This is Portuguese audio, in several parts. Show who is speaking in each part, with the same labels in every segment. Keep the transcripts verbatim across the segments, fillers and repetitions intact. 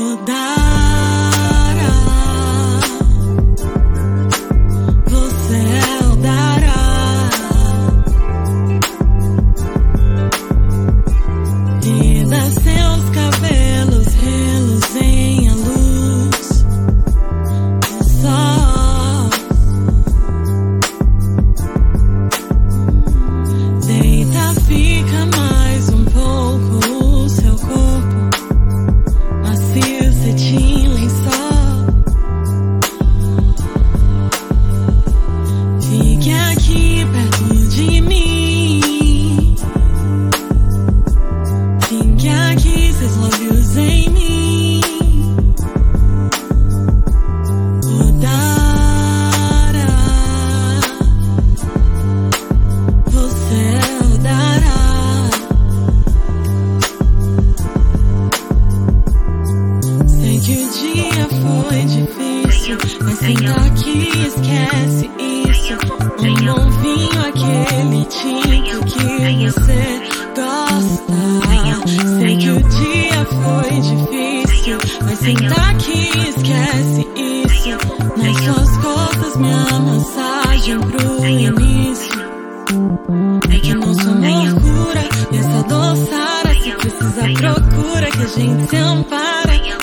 Speaker 1: Mas senta aqui, esquece isso. Um novinho, aquele tipo que você gosta. Sei que o dia foi difícil, mas senta aqui, esquece isso. Nas suas costas, minha massagem pro início. É que nosso amor cura, e essa dor sara. Se precisa, procura que a gente se ampara.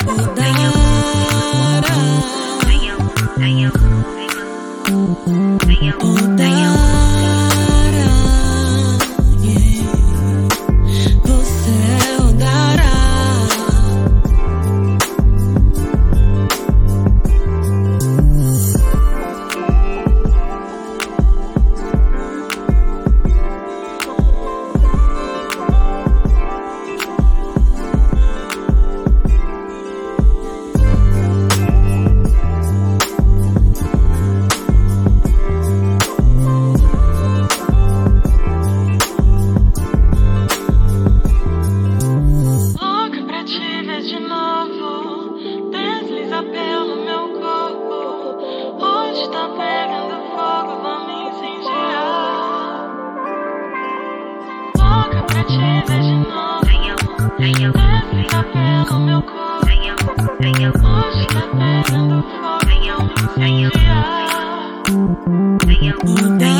Speaker 1: Pelo meu corpo, hoje tá pegando fogo, vamos incendiar.